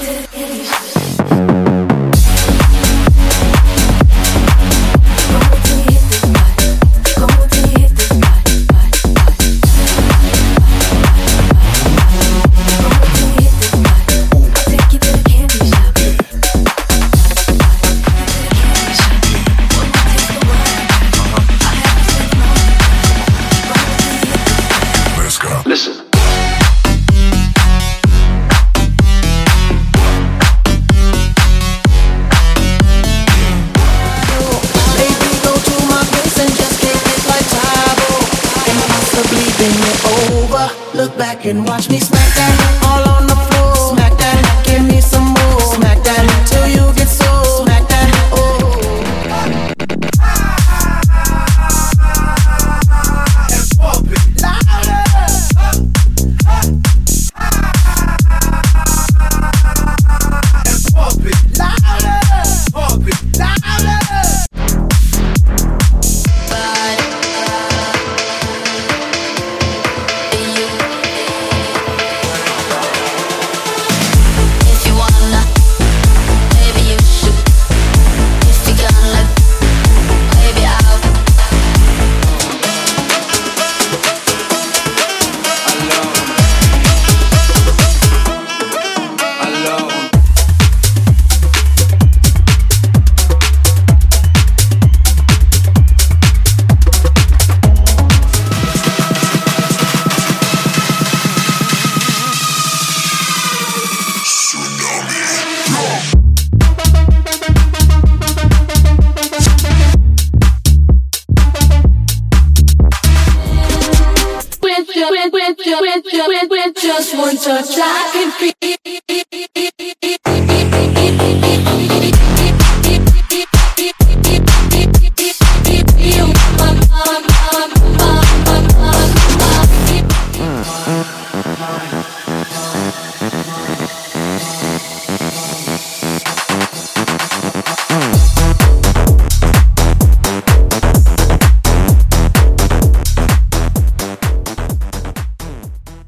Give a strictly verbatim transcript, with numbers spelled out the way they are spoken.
Look back and watch me smack that all on the floor. Smack that, give me some more. Smack that till you get so. Smack that, oh. And pump it louder. And pump it louder. Pump it louder. With, with, with, with, with, with just one touch, I can feel.